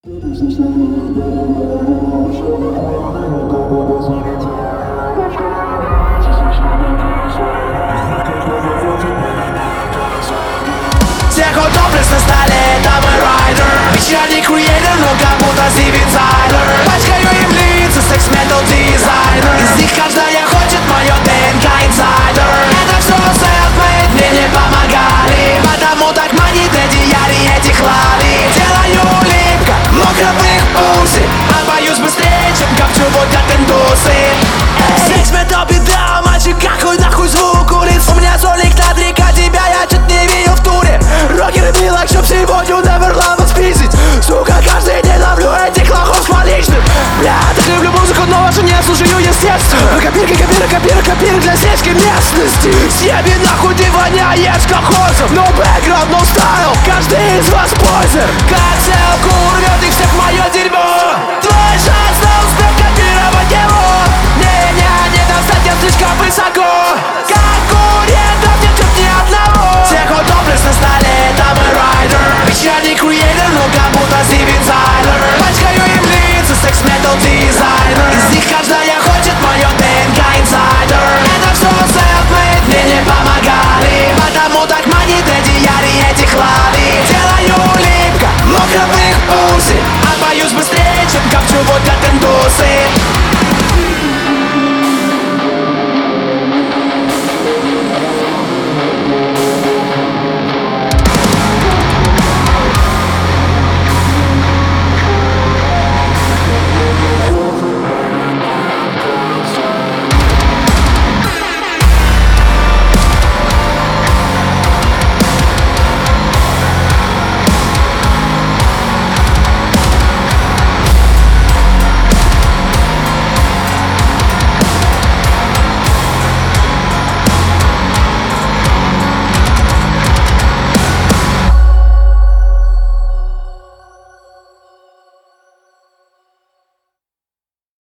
Технотоплес на столе, там и райдер. Вечерний креатор, но как будто Стивен Тайлер. Пачкаю им лица, секс-метал дизайнер. Из них каждая хочет мое ДНК инсайдер. Это все self-made, мне не помогали. Потому так манит одеяли этих лали. Делаю липко, мокро в их пуси. А боюсь быстрее, чем копчу водка индусы. Секс-метал беда, мальчик, какой нахуй звук улиц. У меня солик на 3К, тебя я чуть не видел в туре. Рокеры билок, чтоб сегодня Neverland спиздить. Сука, каждый день ловлю этих лохов с поличных. Бля, так люблю музыку, но вашу не слушаю, естественно. Копирка для сельской местности. Съеби нахуй, ты воняешь колхозом. No background, no style, каждый из вас позер. Как селку урвет их всех мое дерьмо. Твой шанс на успех копировать его. Не достать, я слишком высоко. Конкурентов нет тут ни одного. Технотоплес на столе, там и райдер. Вечерний креатор, но как будто Стивен Тайлер. Пачкаю им лица, секс-метал дизайнер. Из них каждая хочет мое ДНК инсайдер. Это все self-made, мне не помогали. Потому так манит одеяли этих лали. Делаю липко, мокро в их пуси. А боюсь быстрее, чем копчу водка индусы.